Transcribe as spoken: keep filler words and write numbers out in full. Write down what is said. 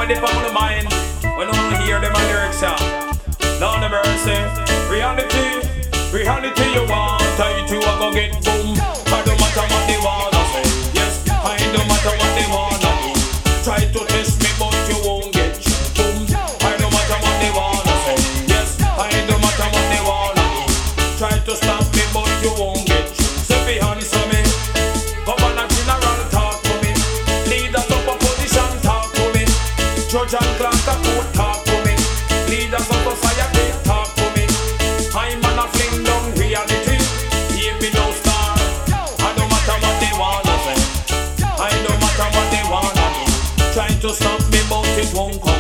what they on the mind. When you hear them and lyrics, yeah. Lord of mercy, reality, reality you want. I too I go get boom. I don't matter what they wanna say. Yes, I don't matter what they wanna do. Try to test me but you won't get boom. I don't matter what they wanna say. Yes, I don't matter what they wanna do. Try to stop me but you won't get. Say be answer me. Governor General talk to me. Leaders of opposition talk to me. Judge and clerk of court talk to me. Leaders of society talk to me. I'm on a fling down reality. Hear me no star. I don't matter what they wanna say. I don't matter what they wanna do. Trying to stop me but it won't come.